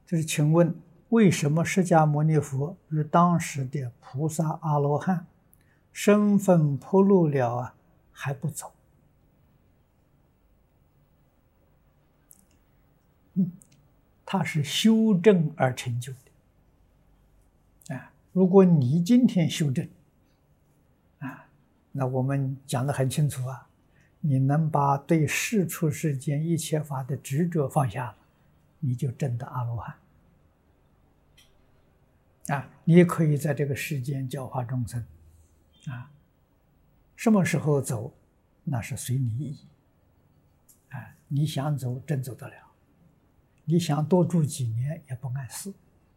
就是请问，为什么释迦牟尼佛与当时的菩萨阿罗汉身份铺路了啊，还不走？他是修正而成就的啊！如果你今天修正啊，那我们讲得很清楚啊，你能把对世出世间一切法的执着放下了，你就证得阿罗汉啊！你可以在这个世间教化众生啊，什么时候走，那是随你意啊！你想走，真走得了。你想多住几年也不碍事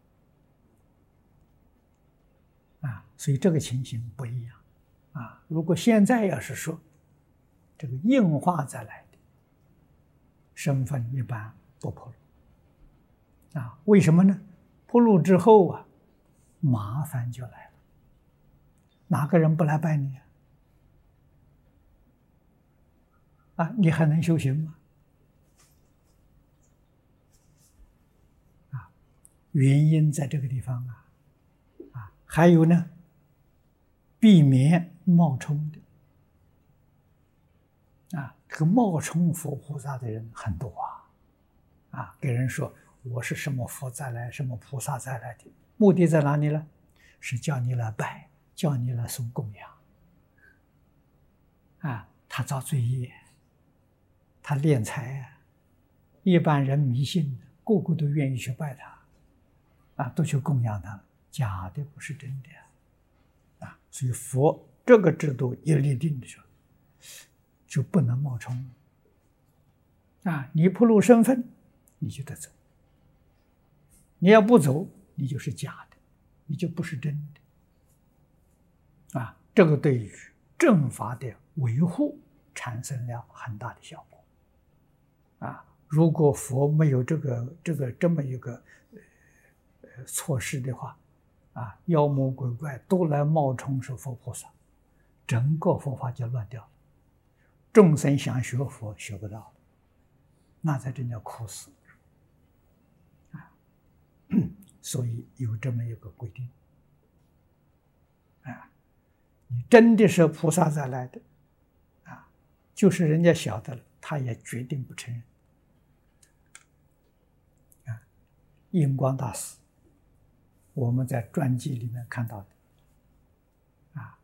啊，所以这个情形不一样啊。如果现在要是说这个应化再来的身份，一般不铺路啊。为什么呢？铺路之后啊，麻烦就来了。哪个人不来拜你啊？你还能修行吗？原因在这个地方啊，还有呢，避免冒充的啊，这个冒充佛菩萨的人很多啊，给人说我是什么佛再来，什么菩萨再来的，目的在哪里呢？是叫你来拜，叫你来送供养啊，他造罪业，他敛财啊，一般人迷信，个个都愿意去拜他。啊，都去供养他，假的不是真的啊！所以佛这个制度一立定的时候，就不能冒充啊！你暴露身份，你就得走；你要不走，你就是假的，你就不是真的啊！这个对于正法的维护产生了很大的效果啊！如果佛没有这么一个措施的话，啊，妖魔鬼怪都来冒充是佛菩萨，整个佛法就乱掉了。众生想学佛学不到了，那才真叫苦死啊！所以有这么一个规定啊，你真的是菩萨再来的啊，就是人家晓得了，他也决定不承认啊。印光大师，我们在传记里面看到的啊，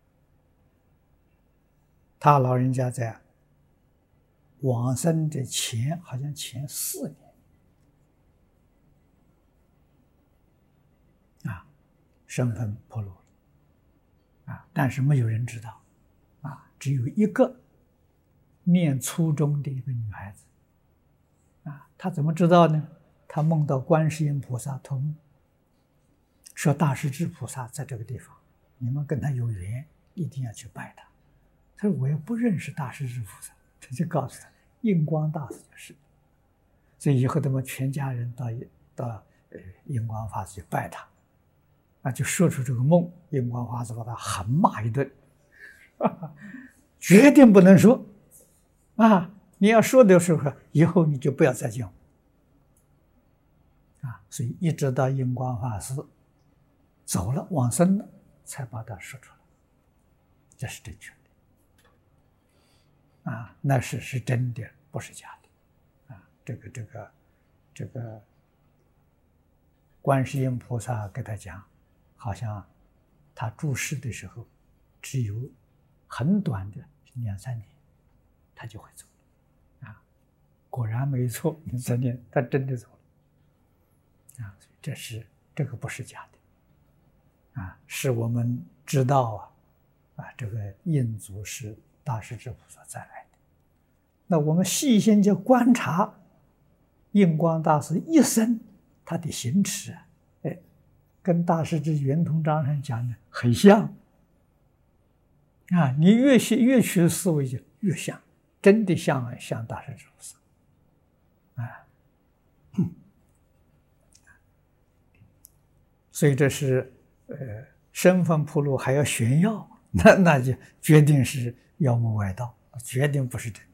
他老人家在往生的前，好像前4年啊，身份暴露了啊，但是没有人知道啊，只有一个念初中的一个女孩子啊，她怎么知道呢？她梦到观世音菩萨托梦，说大势至菩萨在这个地方，你们跟他有缘，一定要去拜他。他说我也不认识大势至菩萨，他就告诉他印光大师就是。所以以后他们全家人到印光法师去拜他，啊，就说出这个梦，印光法师把他狠骂一顿，决定不能说啊！你要说的时候，以后你就不要再讲啊！所以一直到印光法师走了，往生了，才把它说出来，这是正确的啊，那是真的，不是假的啊。这个观世音菩萨给他讲，好像他住世的时候只有很短的2、3年，他就会走了啊。果然没错，2、3年他真的走了啊。这个不是假的啊，是我们知道这个印祖是大势至菩萨再来的。那我们细心就观察印光大师一生他的行持跟大势至圆通章上讲的很像啊。你越去思维就越像，真的像大势至菩萨啊。所以这是身份铺路还要炫耀，那就决定是妖魔外道，决定不是真的。